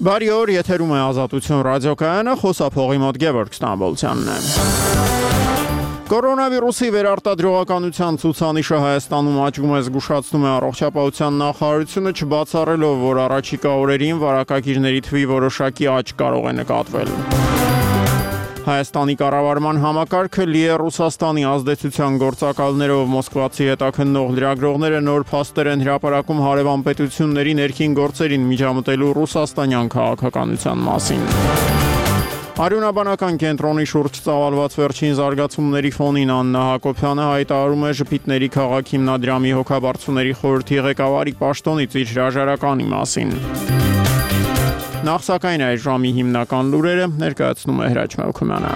Բարի օր, եթերում է Ազատություն ռադիոկայանը, խոսափողի մոտ Գևորգ Ստամբոլցյանն է։ Կորոնավիրուսի վերարտադրողականության ցուցանիշը Հայաստանում աճում է, զգուշացնում է առողջապահության նախարարությունը, չբացառելով, որ առաջիկա օրերին վարակագիրների թվի որոշակի աճ կարող է նկատվել։ Հայաստանի կառավարման համակարգը լի է Ռուսաստանի ազդեցության գործակալներով, մոսկվացի հետաքննող լրագրողները նոր փաստեր են հրապարակում հարևան պետությունների ներքին գործերին միջամտելու ռուսաստանյան քաղաքականության մասին։ Արյունաբանական կենտրոնի շուրջ ծավալված վերջին զարգացումների ֆոնին Աննա Հակոբյանը հայտարարում է Ժպիտների քաղաք հիմնադրամի հոգաբարձուների խորհրդի ղեկավարի պաշտոնից իր հրաժարականի մասին։ Նախ սակայն այս ժամի հիմնական լուրերը ներկայացնում է Հրաչ Մելքումյանը։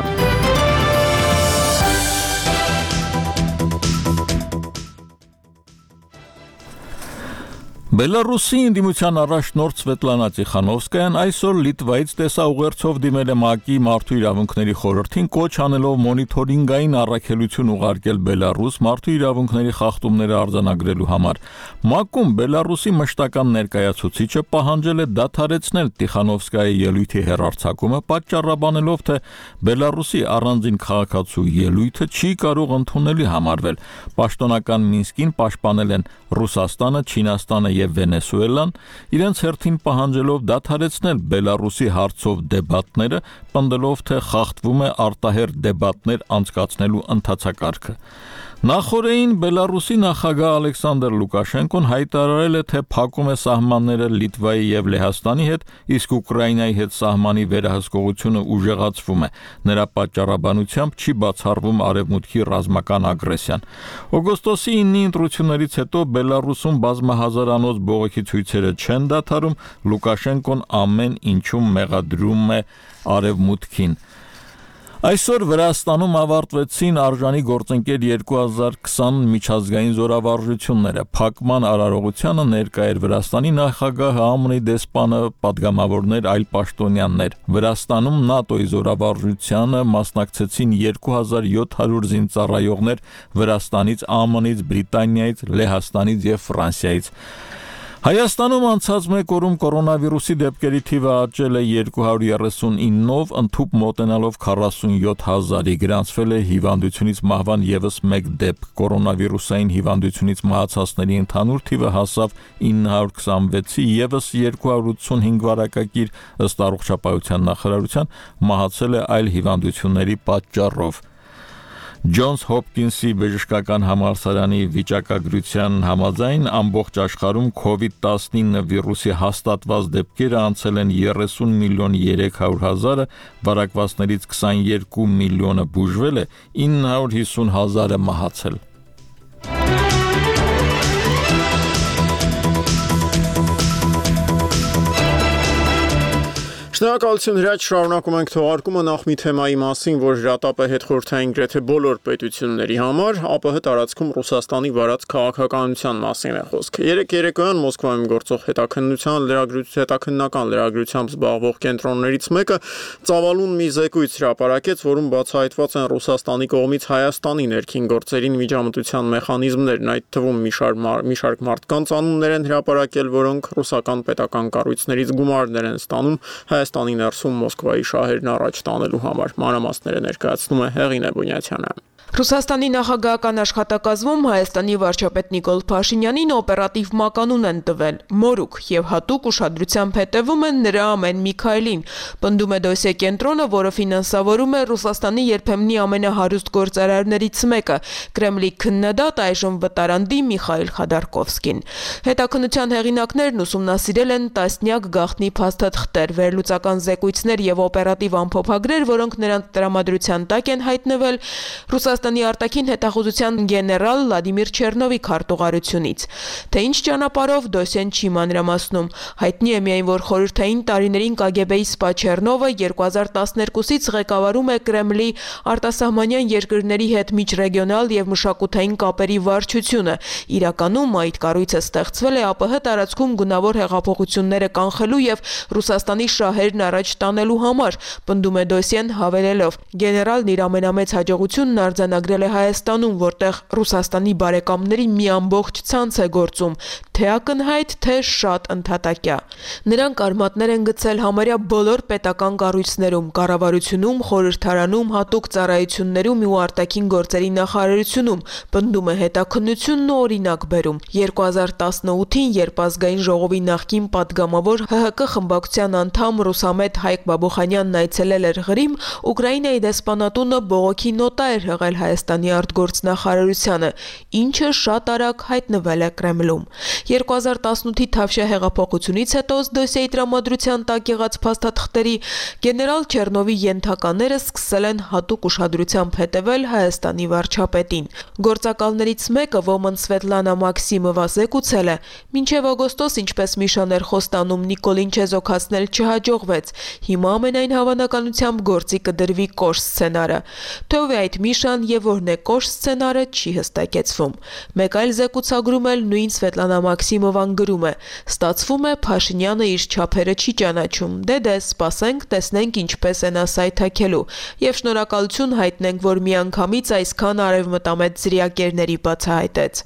Բելարուսի ընդդիմության առաջնորդ Սվետլանա Տիխանովսկայան այսօր Լիտվայից տեսաուղերձով դիմել է ՄԱԿ-ի Մարդու իրավունքների խորհրդին, կոչ անելով մոնիթորինգային առաքելություն ուղարկել Բելարուս մարդու իրավունքների խախտումները արձանագրելու համար։ ՄԱԿ-ում Բելարուսի մշտական ներկայացուցիչը պահանջել է դադարեցնել Տիխանովսկայի ելույթի հեռարձակումը, պատճառաբանելով, թե Բելարուսի առանձին քաղաքացու ելույթը չի կարող ընդունելի համարվել։ Պաշտոնական Մինսկին պաշտպանել են Ռուսաստանը, Չինաստանը եւ Վենեսուելան, իրենց հերթին պահանջելով դադարեցնել Բելարուսի հարցով դեբատները, պնդելով, թե խախտվում է արտահերթ դեբատներ անցկացնելու ընթացակարգը։ Նախորդին Բելարուսի նախագահ Ալեքսանդր Լուկաշենկոն հայտարարել է, թե փակում է սահմանները Լիտվայի եւ Լեհաստանի հետ, իսկ Ուկրաինայի հետ սահմանի վերահսկողությունը ուժեղացվում է։ Նրա պատճառաբանությամբ չի բացառվում արևմուտքի ռազմական ագրեսիան։ Օգոստոսի 9-ի ընտրություններից հետո Բելարուսում բազմահազարանոց բողոքի ցույցերը չեն դադարում, Լուկաշենկոն ամեն ինչում մեղադրում է արևմուտքին։ Այսօր Վրաստանում ավարտվեցին արժանի գործընկեր 2020 միջազգային զորավարժությունները։ Փակման արարողությանը ներկա էր Վրաստանի նախագահ, ԱՄՆ-ի դեսպանը, պատգամավորներ, այլ պաշտոնյաներ։ Վրաստանում ՆԱՏՕ-ի զորավարժությանը մասնակցեցին 2700 զինծառայողներ Վրաստանից, ԱՄՆ-ից, Բրիտանիայից, Լեհաստանից եւ Ֆրանսիայից։ Հայաստանում անցած մեկ օրում կորոնավիրուսի դեպքերի թիվը աճել է 239-ով, ընդհուպ մոտենալով 47,000-ի, գրանցվել է հիվանդությունից մահվան ևս մեկ դեպք։ Կորոնավիրուսային հիվանդությունից մահացածների ընդհանուր թիվը հասավ 926-ի, ևս 285 վարակագիր, ըստ առողջապահության նախարարության, մահացել է այլ հիվանդությունների պատճառով։ Ջոնս Հոփքինսի բժշկական համալսարանի վիճակագրության համաձայն ամբողջ աշխարհում COVID-19 վիրուսի հաստատված դեպքերը անցել են 30 միլիոն 300 հազարը, վարակվածներից 22 միլիոնը բուժվել է, 950 հազարը մահացել։ Շնորհակալություն Հրաչ, շարունակում ենք թողարկումը նախ մի թեմայի մասին, որ հրատապ է հետխորհրդային գրեթե բոլոր պետությունների համար, ԱՊՀ տարածքում Ռուսաստանի վարած քաղաքականության մասին է խոսքը։ Երեկոյան Մոսկվայում գործող հետաքննական լրագրությամբ զբաղվող կենտրոններից մեկը ծավալուն մի զեկույց հրապարակեց, որում բացահայտված են Ռուսաստանի կողմից Հայաստանի ներքին գործերին միջամտության մեխանիզմներն, այդ թվում մի շարք մարդկանց անուններ են հրապարակել, որոնք ռուսական պետական կառույցներից գումարներ են ստանում Հայաստանի ներսում Մոսկվայի շահերն առաջ տանելու համար։ Մանրամասները ներկայացնում է Հեղինե Բունյացյանը։ Ռուսաստանի նախագահական աշխատակազմում Հայաստանի վարչապետ Նիկոլ Փաշինյանին օպերատիվ մականուն են տվել մորուք եւ հատուկ ուշադրությամբ հետևում են նրա ամեն մի քայլին, պնդում է դոսիե կենտրոնը, որը ֆինանսավորում է Ռուսաստանի երբեմնի ամենահարուստ գործարարներից մեկը, Կրեմլի քննադատ այժմ վտարանդի Միխայիլ Խադարկովսկին։ Հետաքննության հեղինակներն ուսումնասիրել են տասնյակ գաղտնի փաստաթղթեր, վերլուծական զեկույցներ եւ օպերատիվ ամփոփագրեր, որոնք նրանց տրամադրության տակ են հայտնվել Ռուսաստանի արտաքին հետախուզության գեներալ Վլադիմիր Չեռնովի քարտուղարությունից։ Թե ինչ ճանապարհով դոսիեն չի մանրամասնում։ Հայտնի է միայն, որ խորհրդային տարիներին KGB-ի սպա Չեռնովը 2012-ից ղեկավարում է Կրեմլի արտասահմանյան երկրների հետ միջրեգիոնալ եւ մշակութային կապերի վարչությունը։ Իրականում այդ կառույցը ստեղծվել է ԱՊՀ տարածքում գունավոր հեղափոխությունները կանխելու եւ Ռուսաստանի շահեր տարիներն առաջ տանելու համար, պնդում է Դոսիեն հավելելով. Գեներալն իր ամենամեծ հաջողությունն արձանագրել է Հայաստանում, որտեղ Ռուսաստանի բարեկամների մի ամբողջ ցանց է գործում, թե ակնհայտ, թե շատ ընդհատակյա։ Նրանք արմատներ են գցել համարյա բոլոր պետական կառույցներում, կառավարությունում, խորհրդարանում, հատուկ ծառայություններում ու արտաքին գործերի նախարարությունում, պնդում է հետաքննությունն ու օրինակ բերում։ 2018-ին, երբ ազգային ժողովի նախկին падգամավոր ՀՀԿ խմբակցության անդամ Ռուսամետ Հայկ Բաբոխանյանն այցելել էր Ղրիմ, Ուկրաինայի դեսպանատունը բողոքի նոտա էր հղել Հայաստանի արտգործնախարարությանը, ինչը շատ արագ հայտնվել է Կրեմլում։ 2018-ի Թավշյա հեղափոխությունից հետո Դոսիեի տրամադրության տակ եղած փաստաթղթերի գեներալ Չեռնովի ենթակաները սկսել են հատուկ ուշադրությամբ հետևել Հայաստանի վարչապետին։ Գործակալներից մեկը ոմն Սվետլանա Մաքսիմովա զեկուցել է. «Մինչև օգոստոս, ինչպես Միշան էր խոստանում, Նիկոլին չեզոքացնել չհաջողվեց։ Հիմա ամենայն հավանականությամբ գործի կդրվի կոշ սցենարը։ Թեև այդ Միշան եւ որն է կոշ սցենարը չի հստակեցվում»։ Մեկ այլ զեկուցագրում էլ նույն Սվետլանա Մաքսիմովան գրում է. «Ստացվում է Փաշինյանը իր չափերը չի ճանաչում։ Դե սպասենք, տեսնենք ինչպես է նա սայթաքելու եւ շնորհակալություն հայտնենք, որ միանգամից այսքան արևմտամետ ձրիակերների բացահայտեց»։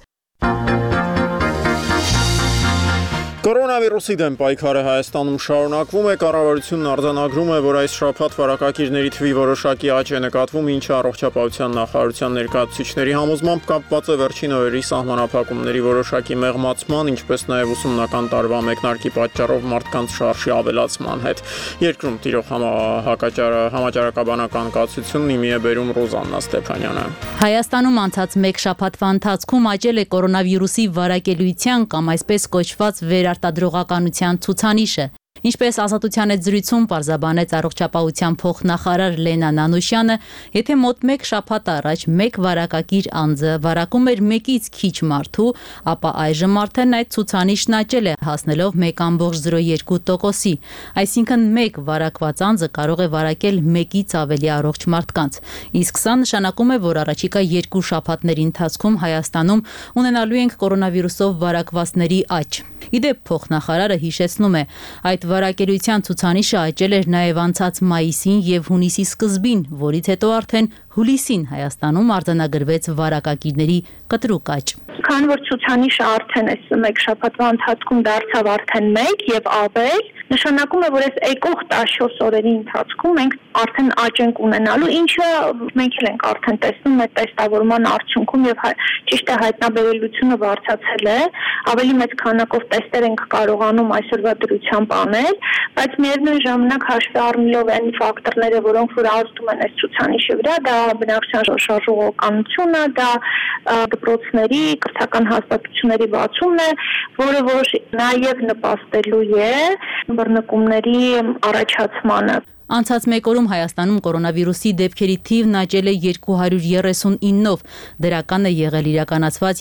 Կորոնավիրուսի դեմ պայքարը Հայաստանում շարունակվում է, կառավարությունն արձանագրում է, որ այս շաբաթ վարակագիրների թվի որոշակի աճ է նկատվում, ինչը առողջապահության նախարարության ներկայացուցիչների համոզմամբ կապված է վերջին օրերի սահմանափակումների որոշակի մեղմացման, ինչպես նաև ուսումնական տարվա մեկնարկի պատճառով մարդկանց շարժի ավելացման հետ։ Երկրում տիրող համաճարակաբանական կացությունն իմի է բերում Ռոզաննա Ստեփանյանը։ Հայաստանում անցած մեկ շաբաթվա ընթացքում աճել է կորոնավիրուսի վարակելիության կամ այսպես կոչված վերարտադրողականության ցուցանիշը։ Ինչպես Ազատության հետ զրույցում պարզաբանեց առողջապահության փոխնախարար Լենա Նանուշյանը, եթե մոտ մեկ շաբաթ առաջ մեկ վարակագիր անձը վարակում էր մեկից քիչ մարդու, ապա այժմ արդեն այդ ցուցանիշն աճել է, հասնելով 1.02%-ի, այսինքն մեկ վարակված անձը կարող է վարակել մեկից ավելի առողջ մարդկանց։ Իսկ սա նշանակում է, որ առաջիկա 2 շաբաթների ընթացքում Հայաստանում ունենալու ենք կորոնավիրուսով վարակվածների աճ։ Իդեպ փոխնախարարը հիշեցնում է, այդ վարակելիության ցուցանիշը աճել էր նաև անցած մայիսին եւ հունիսի սկզբին, որից հետո արդեն հուլիսին Հայաստանում արձանագրվեց վարակագիրների կտրուկ աճ։ Քանի որ ցուցանիշը արդեն այս մեկ շաբաթվա ընթացքում դարձավ արդեն 1 եւ ավել, նշանակում է, որ այս եկող 14 օրերի ընթացքում մենք արդեն աճ ենք ունենալու, ինչը մենք էլ ենք արդեն տեսնում այդ տեստավորման արդյունքում եւ ճիշտ է հայտնաբերելիությունը բարձրացել է, ավելի մեծ քանակով տեստեր ենք կարողանում այսօրվա դրությամբ անել, բայց միևնույն ժամանակ հաշվի առնելով այն ֆակտորները, որոնք որ ազդում են այս ցուցանիշի վրա, դա բնակչության շարժողականությունը, դա դպրոցների, կրթական հաստատությունների բացումն է, որը որ նաև նպաստելու է բռնկումների առաջացմանը։ Անցած մեկ օրում Հայաստանում կորոնավիրուսի դեպքերի թիվն աճել է 239-ով, դրական է եղել իրականացված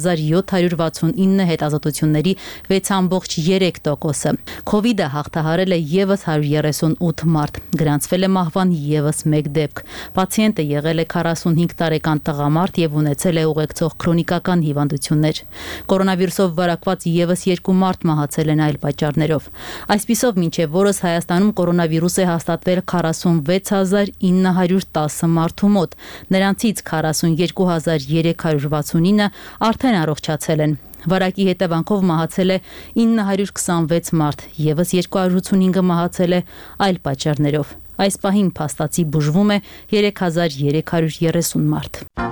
3769 հետազոտությունների 6.3%-ը։ Քովիդը հաղթահարել է եւս 138 մարդ, գրանցվել է մահվան եւս 1 դեպք։ Պացիենտը եղել է 45 տարեկան տղամարդ եւ ունեցել է ուղեկցող քրոնիկական հիվանդություններ։ Կորոնավիրուսով վարակված եւս 2 մարդ մահացել են այլ պատճառներով։ Այսպիսով մինչեւ օրս Հայաստանում կորոնավիրուս է հաստատվել 46910 մարդու մոտ, նրանցից 42369 արդեն առողջացել են։ Վարակի հետևանքով մահացել է 926 մարդ, եւս 285-ը մահացել է այլ պատճառներով։ Այս պահին փաստացի բուժվում է 3330 մարդ։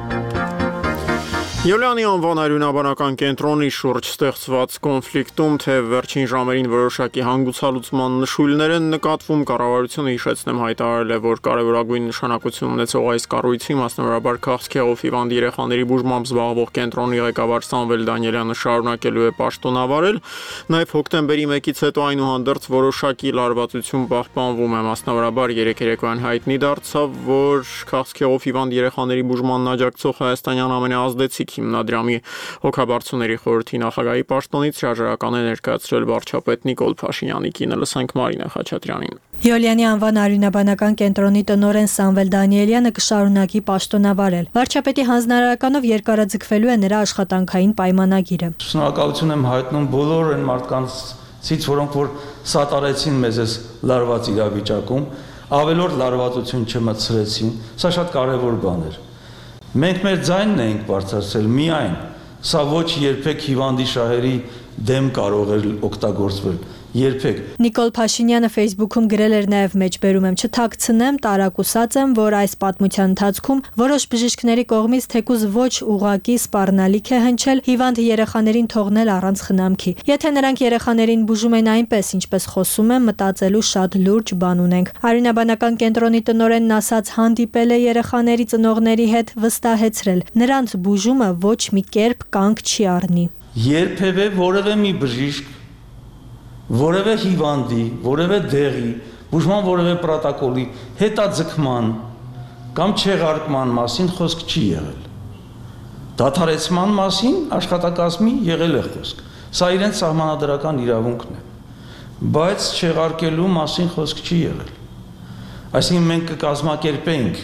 Յոլիանի անվան արյունաբանական կենտրոնի շուրջ ստեղծված կոնֆլիկտում, թե վերջին ժամերին որոշակի հանգուցալուծման նշույլներ են նկատվում, կառավարությունը հիշեցնեմ հայտարարել է, որ կարևորագույն նշանակություն ունեցող այս կառույցի, մասնավորաբար քաղցկեղով հիվանդ երեխաների բուժմամբ զբաղվող կենտրոնի ղեկավար Սամվել Դանիելյանը շարունակելու է պաշտոնավարել, նաև հոկտեմբերի 1-ից հետո այնուհանդերձ որոշակի լարվածություն պահպանվում է, մասնավորաբար երեկոյան հայտնի դարձավ, որ քաղցկեղով հիվանդ երեխաների բուժմանն աջակցող հայաստանյան ամենաազդեցիկ հիմնադրամի հոգաբարձուների խորհրդի նախագահի պաշտոնից հրաժարական է ներկայացրել վարչապետ Նիկոլ Փաշինյանի կինը, լսենք Մարինա Խաչատրյանին։ Յոլիանի անվան արյունաբանական կենտրոնի տնօրեն Սամվել Դանիելյանը կշարունակի պաշտոնավարել։ Վարչապետի հանձնարարականով երկարաձգվելու է նրա աշխատանքային պայմանագիրը։ Շնորհակալություն եմ հայտնում բոլոր այն մարդկանց որոնք որ սատարեցին մեզ այս լարված իրավիճակում, ավելորդ լարվածություն չմտցրեցին, սա շատ կարևոր բան էր։ Մենք մեր ձայնն ենք բարձրացրել միայն, սա ոչ երբեք հիվանդի շահերի դեմ կարող էր օգտագործվել, երբեք։ Նիկոլ Փաշինյանը Facebook-ում գրել էր նաև մեջբերում եմ չթաքցնեմ, տարակուսած եմ, որ այս պատմության ընթացքում որոշ բժիշկների կողմից թեկուզ ոչ ուղղակի սպառնալիք է հնչել հիվանդ երեխաներին թողնել առանց խնամքի։ Եթե նրանք երեխաներին բուժում են այնպես, ինչպես խոսում են, մտածելու շատ լուրջ բան ունենք։ Արյունաբանական կենտրոնի տնօրենն ասաց հանդիպել է երեխաների ծնողների հետ, վստահեցրել, նրանց բուժումը ոչ մի կերպ կանգ չի առնի։ Երբևէ որևէ մի բժիշկ, որևէ հիվանդի, որևէ դեղի, բուժման որևէ պրոտոկոլի հետաձգման կամ չեղարկման մասին խոսք չի եղել։ Դադարեցման մասին աշխատակազմի եղել է խոսք։ Սա իրենց սահմանադրական իրավունքն է։ Բայց չեղարկելու մասին խոսք չի եղել։ Այսինքն մենք կկազմակերպենք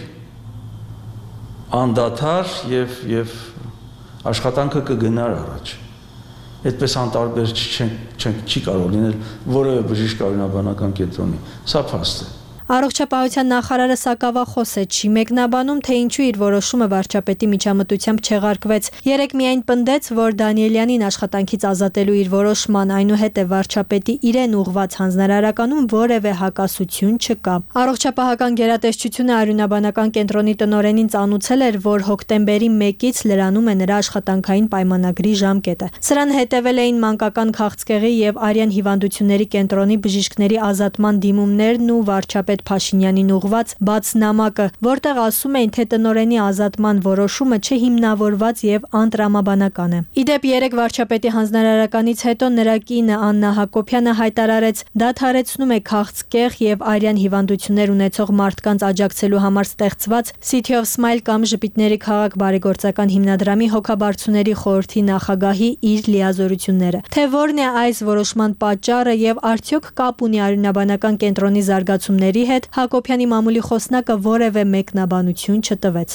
անդադար եւ աշխատանքը կգնար առաջ։ Այդպես անտարբեր չի կարող լինել որևէ բժիշկ արյունաբանական կենտրոնի։ Սա փաստ է։ Առողջապահության նախարարը սակավախոս է, չի մեկնաբանում, թե ինչու իր որոշումը վարչապետի միջամտությամբ չեղարկվեց։ Երեկ միայն պնդեց, որ Դանիելյանին աշխատանքից ազատելու իր որոշման այնուհետև վարչապետի իրեն ուղղված հանձնարարականում որևէ հակասություն չկա։ Առողջապահական գերատեսչությունը արյունաբանական կենտրոնի տնօրենին ծանուցել էր, որ հոկտեմբերի 1-ից լրանում է նրա աշխատանքային պայմանագրի ժամկետը։ Սրան հետևել էին մանկական քաղցկեղի եւ արյան հիվանդությունների կենտրոնի բժիշկների ազատման դիմումներն ու վարչապետ Փաշինյանին ուղված բաց նամակը, որտեղ ասում էին, թե տնօրենի ազատման որոշումը չհիմնավորված եւ անտրամաբանական է։ Իդեպ երեք վարչապետի հանձնարարականից հետո նրա կինը Աննա Հակոբյանը հայտարարեց, դադարեցնում է քաղցկեղ եւ արյան հիվանդություններ ունեցող մարդկանց աջակցելու համար ստեղծված City of Smile կամ Ժպիտների քաղաք բարեգործական հիմնադրամի հոգաբարձուների խորհրդի նախագահի իր լիազորությունները։ Թե որն է այս որոշման պատճառը եւ արդյոք կապ ունի արյունաբանական կենտրոնի զարգացումների հետ, Հակոբյանի մամուլի խոսնակը որևէ մեկնաբանություն չտվեց։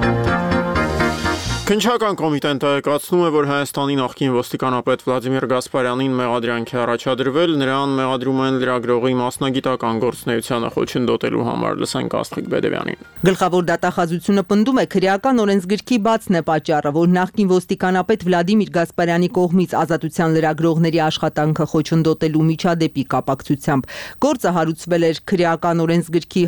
Քննչական կոմիտեն տեղեկացնում է, որ Հայաստանի նախկին ոստիկանապետ Վլադիմիր Գասպարյանին մեղադրանք է առաջադրվել, նրան մեղադրում են լրագրողի մասնագիտական գործունեությանը խոչընդոտելու համար։ Լսենք Աստղիկ Բեդևյանին։ Գլխավոր դատախազությունը պնդում է, քրեական օրենսգրքի բացն է պատճառը, որ նախկին ոստիկանապետ Վլադիմիր Գասպարյանի կողմից ազատության լրագրողների աշխատանքը խոչընդոտելու միջադեպի կապակցությամբ գործը հարուցվել էր քրեական օրենսգրքի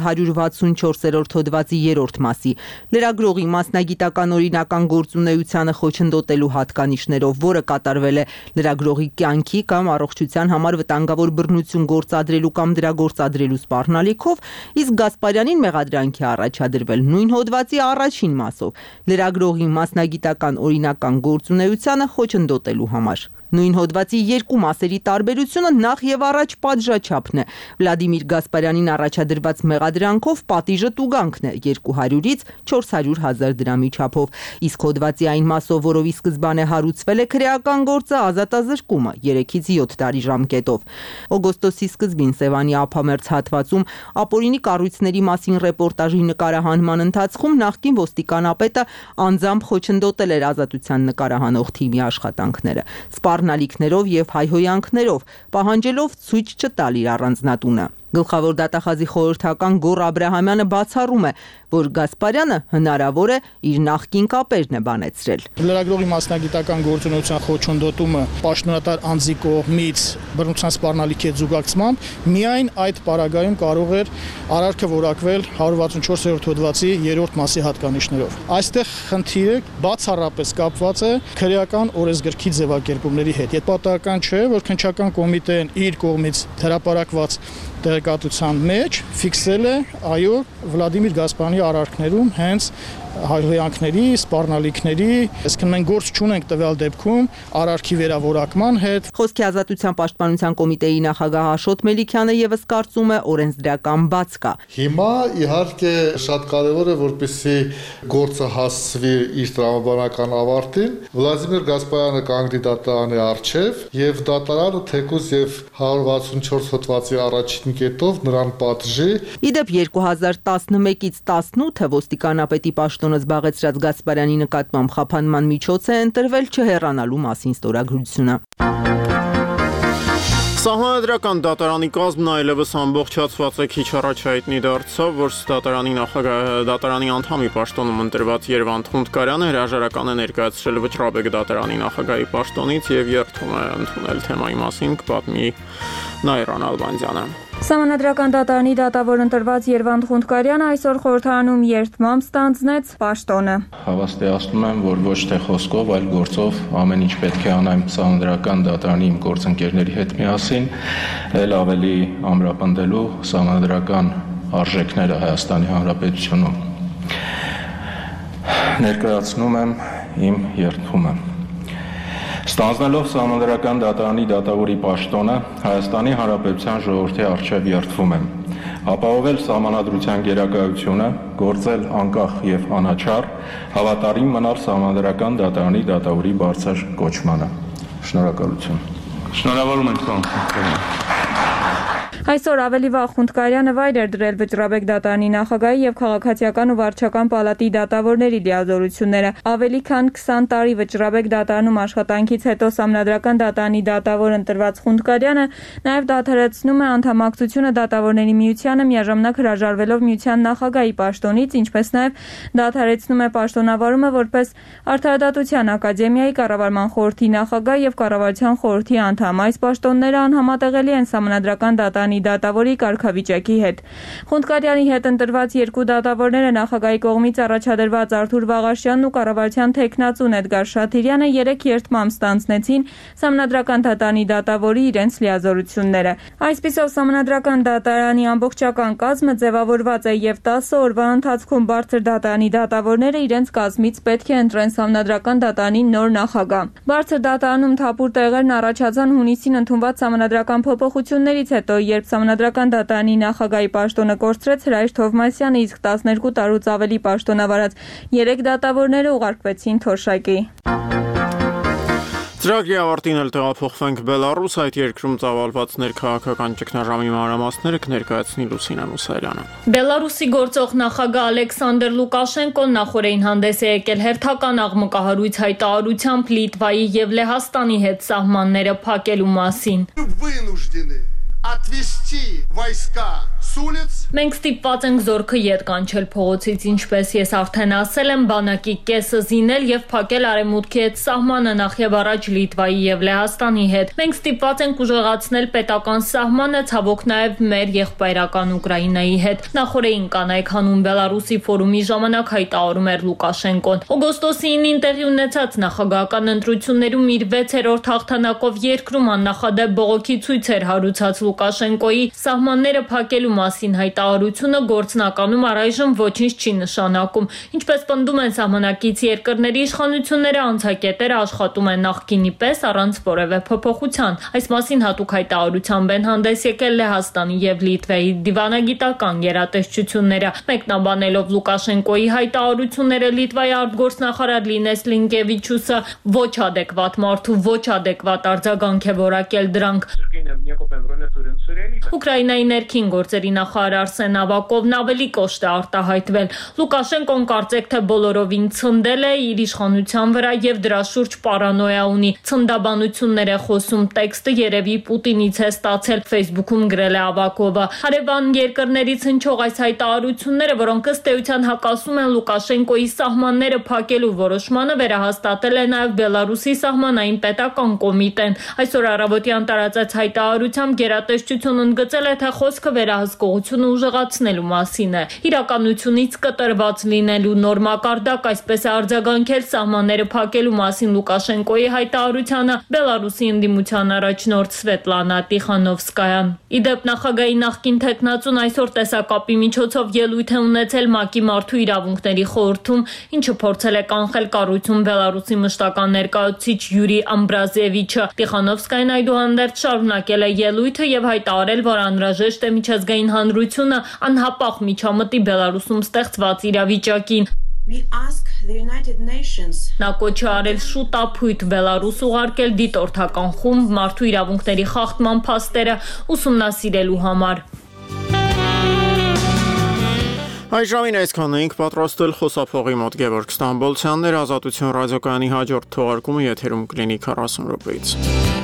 164-րդ հոդվածի 3-րդ մասի։ Լրագրողի մասնագիտական օրինական գործունեությանը խոչընդոտելու հատկանիշներով, որը կատարվել է լրագրողի կյանքի կամ առողջության համար վտանգավոր բռնություն գործադրելու կամ դրա գործադրելու սպառնալիքով, իսկ Գասպարյանին մեղադրանք է առաջադրվել նույն հոդվածի առաջին մասով լրագրողի մասնագիտական օրինական գործունեությանը խոչընդոտելու համար։ Նույն հոդվածի երկու մասերի տարբերությունը նախ եւ առաջ պատժաչափն է։ Վլադիմիր Գասպարյանին առաջադրված մեղադրանքով պատիժը տուգանքն է 200-ից 400,000 դրամի չափով, իսկ հոդվածի այն մասով, որով ի սկզբանե հարուցվել է քրեական գործը, ազատազրկումը 3-ից 7 տարի ժամկետով։ Օգոստոսի սկզբին Սևանի ափամերձ հատվածում ապօրինի կառույցների մասին ռեպորտաժի նկարահանման ընթացքում նախկին ոստիկանապետը անձամբ խոչընդոտել էր ազատության նկարահանող թիմի աշխատանքները։ Սպառնալիքներով եւ հայհոյանքներով, պահանջելով ցույց չտալ իր առանձնատունը։ Գլխավոր դատախազի խորհրդական Գոռ Աբրահամյանը բացառում է, որ Գասպարյանը հնարավոր է իր նախկին կապերն է բանեցրել։ Լրագրողի մասնագիտական գործունեության խոչընդոտումը պաշտոնատար անձի կողմից բռնության սպառնալիքի զուգակցմամբ միայն այդ պարագայում կարող էր արարքը որակվել 164-րդ հոդվածի 3-րդ մասի հատկանիշներով։ Այստեղ խնդիրը բացառապես կապված է քրեական օրենսգրքի ձևակերպումների հետ։ Եթե պատահական չէ, որ քննչական կոմիտեն իր կողմից հրապարակված տեղեկատվության մեջ ֆիքսել է, այո, Վլադիմիր Գասպարյանի արարքներում հենց հայհոյանքների, սպառնալիքների, այսինքն մենք գործ չունենք տվյալ դեպքում արարքի վերավորակման հետ։ Խոսքի ազատության պաշտպանության կոմիտեի նախագահ Աշոտ Մելիքյանը եւս կարծում է օրենսդրական բաց կա։ Հիմա իհարկե շատ կարևոր է, որպեսզի գործը հասցվի իր տրամաբանական ավարտին։ Վլադիմիր Գասպարյանը կանգնի դատարանի առջև եւ դատարանը թեկուզ եւ 164 հոդվածի առաջին կետով նրան պատժի։ Իդեպ 2011-ից 18-ը ոստիկանապետի պաշտոնը զբաղեցրած Գասպարյանի նկատմամբ խափանման միջոց է ընտրվել չհեռանալու մասին ստորագրությունը։ Սահմանադրական դատարանի կազմն այլևս ամբողջացված է քիչ առաջ հայտնի դարձավ, որ դատարանի նախագահ դատարանի անդամի պաշտոնում ընտրված Երվանդ Խունդկարյանը հրաժարական է ներկայացրել Վճռաբեկ դատարանի նախագահի պաշտոնից եւ երթում է ընդունել թեմայի մասին կպատմի Նայրան Ալբանդյանը։ Սահմանադրական դատարանի դատավոր ընտրված Երվանդ Խունդկարյանը այսօր խորհրդարանում երթմամբ ստանձնեց պաշտոնը։ Հավաստիացնում եմ, որ ոչ թե խոսքով, այլ գործով ամեն ինչ պետք է անեմ Սահմանադրական դատարանի իմ գործընկերների հետ միասին, ել ավելի ամրապնդելու սահմանադրական արժեքները Հայաստանի Հանրապետությունում։ Ներկայացնում եմ իմ երթումը։ Ստանձնելով Սահմանադրական դատարանի դատավորի պաշտոնը, Հայաստանի Հանրապետության ժողովրդի առջև երդվում եմ ապահովել սահմանադրության գերակայությունը, գործել անկախ եւ անաչառ, հավատարիմ մնալ Սահմանադրական դատարանի դատավորի բարձր կոչմանը։ Շնորհակալություն։ Շնորհավորում եմ, պարոն Խունդկարյան։ Այսօր ավելի վաղ Խունդկարյանը վայր էր դրել Վճռաբեկ դատարանի նախագահի եւ քաղաքացիական ու վարչական պալատի դատավորների լիազորությունները։ Ավելի քան 20 տարի Վճռաբեկ դատարանում աշխատանքից հետո Սահմանադրական դատարանի դատավոր ընտրված Խունդկարյանը նաեւ դադարեցնում է անդամակցությունը դատավորների միությանը, միաժամանակ հրաժարվելով միության նախագահի պաշտոնից, ինչպես նաեւ դադարեցնում է պաշտոնավարումը որպես Արդարադատության ակադեմիայի կառավարման խորհրդի նախագահ եւ կառավարության խորհրդի անդամ։ Այս պաշտոնները անհամատեղելի են Սահմանադրական դատարանի դատավորի կարգավիճակի հետ։ Խունդկարյանի հետ ընտրված երկու դատավորները նախագահի կողմից առաջադրված Արթուր Վաղաշյանն ու կառավարության թեկնածուն Էդգար Շաթիրյանը 3 երթմամբ ստանձնեցին Սահմանադրական դատարանի դատավորի իրենց լիազորությունները։ Այսպիսով Սահմանադրական դատարանի ամբողջական կազմը ձևավորված է եւ 10 օրվա ընթացքում բարձր դատարանի դատավորները իրենց կազմից պետք է ընտրեն Սահմանադրական դատարանի նոր նախագահ։ Բարձր դատարանում թափուր տեղերն առաջացան հունիսին ընդունված Սահմանադրական փոփոխություններից հետո, երբ Սահմանադրական դատարանի նախագահի պաշտոնը կորցրեց Հրայր Թովմասյանը, իսկ 12 տարուց ավելի պաշտոնավարած 3 դատավորները ուղարկվեցին թոշակի։ Ծրագրի ավարտին էլ տեղափոխվենք Բելարուս, այդ երկրում ծավալված ներքաղաքական ճգնաժամի մանրամասները կներկայացնի Լուսինա Մուսարյանը։ Բելարուսի գործող նախագահ Ալեքսանդր Լուկաշենկոն նախորդին հանդես է եկել հերթական աղմկահարույց հայտարարությամբ Լիտվայի եւ Լեհաստանի հետ սահմանները փակելու մասին։ Отвести войска с улиц. Մենք ստիպված ենք զորքը ետ կանչել փողոցից, ինչպես ես արդեն ասել եմ, բանակի կեսը զինել եւ փակել արևմուտքի հետ սահմանը նախ եւ առաջ Լիտվայի եւ Լեհաստանի հետ։ Մենք ստիպված ենք ուժեղացնել պետական սահմանը, ցավոք նաեւ մեր եղբայրական Ուկրաինայի հետ։ Նախորդին կանայք հանուն Բելարուսի ֆորումի ժամանակ հայտարարում էր Լուկաշենկոն։ Օգոստոսի 9-ին տեղի ունեցած նախագահական ընտրություններում իր 6-րդ հաղթանակով երկրում աննախադեպ բողոքի ցույց էր հարուցած Լուկաշենկոյի սահմանները փակելու մասին հայտարարությունը գործնականում առայժմ ոչինչ չի նշանակում։ Ինչպես պնդում են սահմանակից երկրների իշխանությունները, անցակետերը աշխատում են նախկինի պես առանց որևէ փոփոխության։ Այս մասին հատուկ հայտարարությամբ են հանդես եկել Լեհաստանի եւ Լիտվայի դիվանագիտական գերատեսչությունները։ Մեկնաբանելով Լուկաշենկոյի հայտարարությունները, Լիտվայի արտգործնախարար Լինես Լինկևիչուսը ոչ adekvat մարդու ոչ adekvat արձագանք է որակել դրանք։ Ուկրաինայի ներքին գործերի նախարար Արսեն Ավակովն ավելի կոշտ է արտահայտվել։ Լուկաշենկոն կարծեք թե բոլորովին ցնդել է իր իշխանության վրա եւ դրա շուրջ պարանոյա ունի։ Ցնդաբանություններ է խոսում, տեքստը երևի Պուտինից է ստացել, Facebook-ում գրել է Ավակովը։ Հարևան երկրներից հնչող այս հայտարարությունները, որոնք ըստ էության հակասում են Լուկաշենկոյի սահմանները փակելու որոշմանը, վերահաստատել է նաեւ Բելարուսի սահմանային պետական կոմիտեն։ Այսօր առավոտյան տարածած հայտարարությամբ գերատեսչությունն ընդգծել է, թե խոսքը վերահսկողությունը ուժեղացնելու մասին է։ Իրականությունից կտրված լինելու նոր մակարդակ, այսպես է արձագանքել սահմանները փակելու մասին Լուկաշենկոյի հայտարարությանը Բելարուսի ընդդիմության առաջնորդ Սվետլանա Տիխանովսկայան։ Իդեպ նախագահի նախկին թեկնածուն այսօր տեսակապի միջոցով ելույթ է ունեցել ՄԱԿ-ի մարդու իրավունքների խորհրդում, ինչը փորձել է կանխել կառույցում Բելարուսի մշտական ներկայացուցիչ Յուրի Ամբրազևիչը։ Տիխանովսկայան այդուհանդերձ շարունակել է ելույթը եւ հայտարարել, որ անհրաժեշտ է միջազգային հանրությունը անհապաղ միջամտի Բելարուսում ստեղծված իրավիճակին։ Նա կոչ է արել շուտ ապույտ Բելարուս ուղարկել դիտորդական խումբ մարդու իրավունքների խախտման փաստերը ուսումնասիրելու համար։ Այս ժամին այսքանն էինք պատրաստել խոսափողի մոտ Գևորգ Ստամբոլցյանն էր, Ազատություն ռադիոկայանի հաջորդ թողարկումը եթերում կլինի 40 րոպեից։